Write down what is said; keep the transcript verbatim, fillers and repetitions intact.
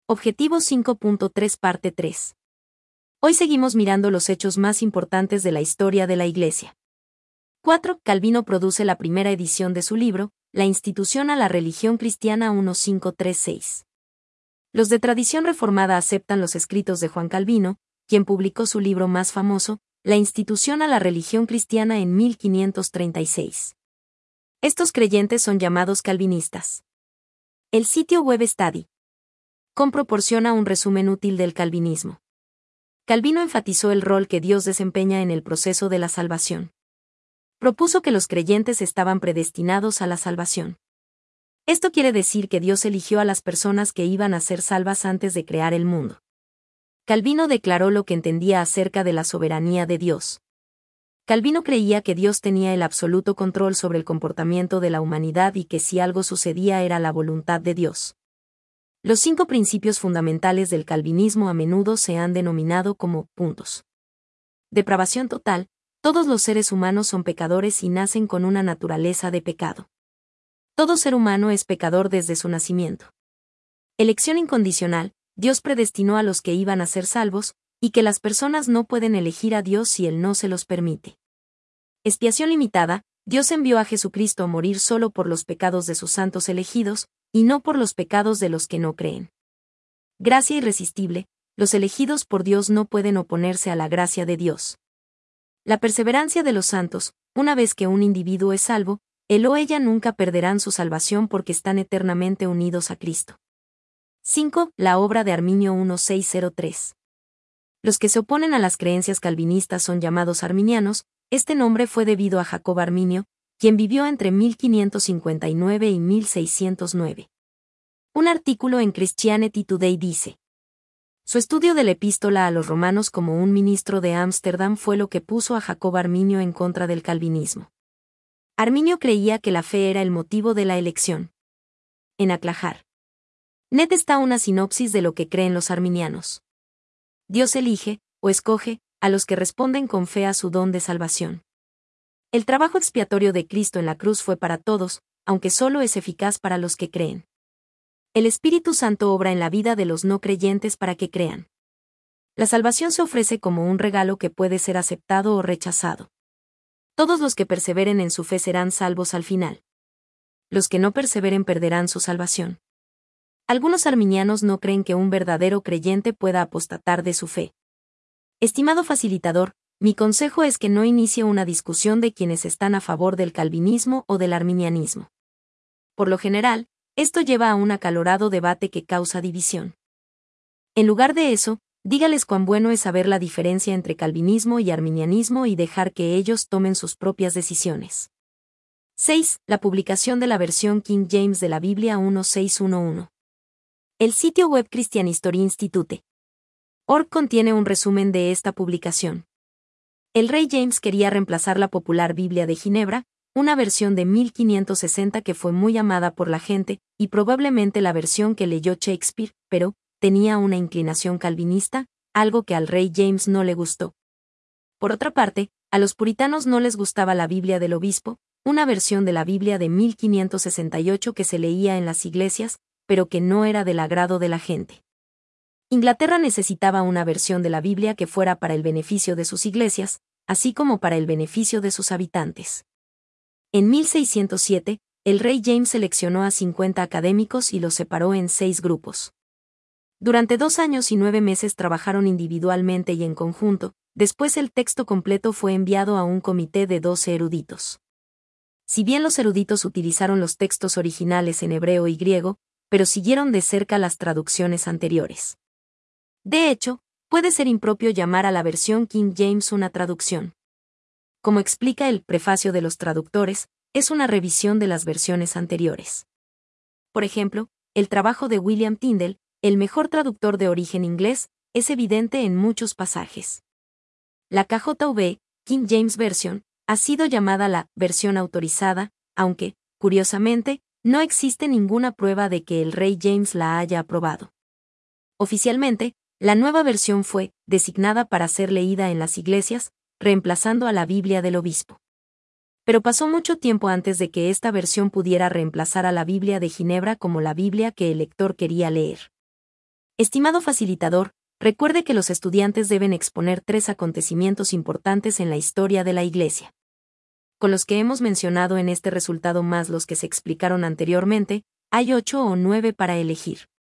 Objetivo cinco punto tres Parte tres. Hoy seguimos mirando los hechos más importantes de la historia de la Iglesia. cuatro. Calvino produce la primera edición de su libro, La institución a la religión cristiana quince treinta y seis. Los de tradición reformada aceptan los escritos de Juan Calvino, quien publicó su libro más famoso, La institución a la religión cristiana en mil quinientos treinta y seis. Estos creyentes son llamados calvinistas. El sitio web Study punto com proporciona un resumen útil del calvinismo. Calvino enfatizó el rol que Dios desempeña en el proceso de la salvación. Propuso que los creyentes estaban predestinados a la salvación. Esto quiere decir que Dios eligió a las personas que iban a ser salvas antes de crear el mundo. Calvino declaró lo que entendía acerca de la soberanía de Dios. Calvino creía que Dios tenía el absoluto control sobre el comportamiento de la humanidad y que si algo sucedía era la voluntad de Dios. Los cinco principios fundamentales del calvinismo a menudo se han denominado como puntos. Depravación total. Todos los seres humanos son pecadores y nacen con una naturaleza de pecado. Todo ser humano es pecador desde su nacimiento. Elección incondicional. Dios predestinó a los que iban a ser salvos, y que las personas no pueden elegir a Dios si Él no se los permite. Expiación limitada. Dios envió a Jesucristo a morir solo por los pecados de sus santos elegidos, y no por los pecados de los que no creen. Gracia irresistible. Los elegidos por Dios no pueden oponerse a la gracia de Dios. La perseverancia de los santos. Una vez que un individuo es salvo, él o ella nunca perderán su salvación porque están eternamente unidos a Cristo. cinco. La obra de Arminio dieciséis cero tres. Los que se oponen a las creencias calvinistas son llamados arminianos. Este nombre fue debido a Jacobo Arminio, quien vivió entre mil quinientos cincuenta y nueve y mil seiscientos nueve. Un artículo en Christianity Today dice: su estudio de la epístola a los romanos como un ministro de Ámsterdam fue lo que puso a Jacobo Arminio en contra del calvinismo. Arminio creía que la fe era el motivo de la elección. En Aclajar punto net está una sinopsis de lo que creen los arminianos. Dios elige, o escoge, a los que responden con fe a su don de salvación. El trabajo expiatorio de Cristo en la cruz fue para todos, aunque solo es eficaz para los que creen. El Espíritu Santo obra en la vida de los no creyentes para que crean. La salvación se ofrece como un regalo que puede ser aceptado o rechazado. Todos los que perseveren en su fe serán salvos al final. Los que no perseveren perderán su salvación. Algunos arminianos no creen que un verdadero creyente pueda apostatar de su fe. Estimado facilitador, mi consejo es que no inicie una discusión de quienes están a favor del calvinismo o del arminianismo. Por lo general, esto lleva a un acalorado debate que causa división. En lugar de eso, dígales cuán bueno es saber la diferencia entre calvinismo y arminianismo y dejar que ellos tomen sus propias decisiones. seis. La publicación de la versión King James de la Biblia dieciséis once. El sitio web Christian History Institute punto org contiene un resumen de esta publicación. El rey James quería reemplazar la popular Biblia de Ginebra, una versión de mil quinientos sesenta que fue muy amada por la gente, y probablemente la versión que leyó Shakespeare, pero tenía una inclinación calvinista, algo que al rey James no le gustó. Por otra parte, a los puritanos no les gustaba la Biblia del obispo, una versión de la Biblia de mil quinientos sesenta y ocho que se leía en las iglesias, pero que no era del agrado de la gente. Inglaterra necesitaba una versión de la Biblia que fuera para el beneficio de sus iglesias, así como para el beneficio de sus habitantes. En mil seiscientos siete, el rey James seleccionó a cincuenta académicos y los separó en seis grupos. Durante dos años y nueve meses trabajaron individualmente y en conjunto, después el texto completo fue enviado a un comité de doce eruditos. Si bien los eruditos utilizaron los textos originales en hebreo y griego, pero siguieron de cerca las traducciones anteriores. De hecho, puede ser impropio llamar a la versión King James una traducción. Como explica el prefacio de los traductores, es una revisión de las versiones anteriores. Por ejemplo, el trabajo de William Tyndale, el mejor traductor de origen inglés, es evidente en muchos pasajes. La K J V, King James Version, ha sido llamada la versión autorizada, aunque, curiosamente, no existe ninguna prueba de que el rey James la haya aprobado. Oficialmente, la nueva versión fue designada para ser leída en las iglesias, reemplazando a la Biblia del obispo. Pero pasó mucho tiempo antes de que esta versión pudiera reemplazar a la Biblia de Ginebra como la Biblia que el lector quería leer. Estimado facilitador, recuerde que los estudiantes deben exponer tres acontecimientos importantes en la historia de la Iglesia. Con los que hemos mencionado en este resultado más los que se explicaron anteriormente, hay ocho o nueve para elegir.